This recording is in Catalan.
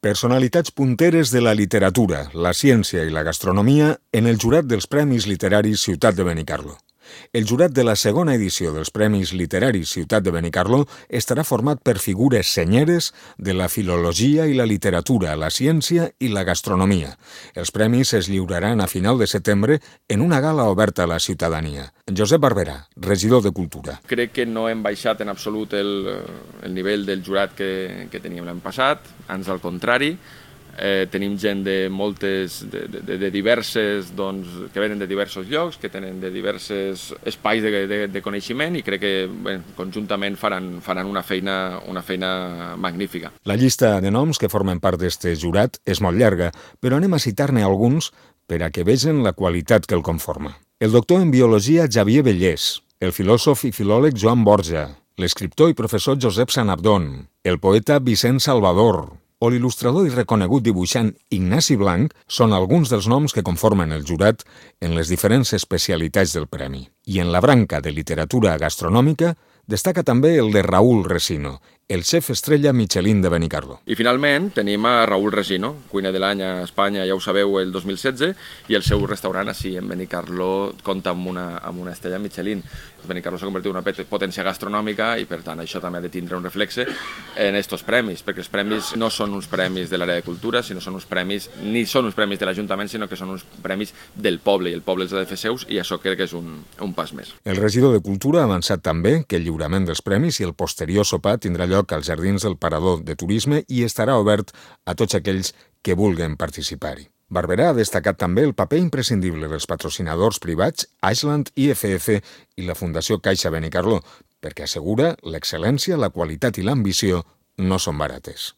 Personalitats punteres de la literatura, la ciència i la gastronomia en el jurat dels Premis Literaris Ciutat de Benicarló. El jurat de la segona edició dels Premis Literaris Ciutat de Benicarló estarà format per figures senyeres de la filologia i la literatura, la ciència i la gastronomia. Els premis es lliuraran a final de setembre en una gala oberta a la ciutadania. Josep Barberà, regidor de Cultura. Crec que no hem baixat en absolut el nivell del jurat que teníem l'any passat, ans al contrari. Tenim gent de diverses, que venen de diversos llocs, que tenen de diversos espais de coneixement i crec que conjuntament faran una feina magnífica. La llista de noms que formen part d'aquest jurat és molt llarga, però anem a citar-ne alguns per a que vegin la qualitat que el conforma. El doctor en biologia Xavier Bellés, el filòsof i filòleg Joan Borja, l'escriptor i professor Josep Sanabdon, el poeta Vicent Salvador, o l'il·lustrador i reconegut dibuixant Ignasi Blanc són alguns dels noms que conformen el jurat en les diferents especialitats del premi. I en la branca de literatura gastronòmica destaca també el de Raúl Resino, el xef estrella Michelin de Benicarló. I finalment tenim a Raúl Resino, cuiner de l'any a Espanya, ja ho sabeu, el 2016, i el seu restaurant així en Benicarló compta amb una estrella Michelin. Benicarló s'ha convertit en una potència gastronòmica i per tant això també ha de tindre un reflexe en aquests premis, perquè els premis no són uns premis de l'àrea de cultura, sinó són uns premis de l'Ajuntament, sinó que són uns premis del poble, i el poble els ha de fer seus, i això crec que és un pas més. El regidor de Cultura ha avançat també que el lliurament dels premis i el posterior sopar tindrà lloc als jardins del Parador de Turisme i estarà obert a tots aquells que vulguin participar-hi. Barberà ha destacat també el paper imprescindible dels patrocinadors privats Ashland IFF i la Fundació Caixa Benicarló, perquè assegura l'excel·lència, la qualitat i l'ambició no són barates.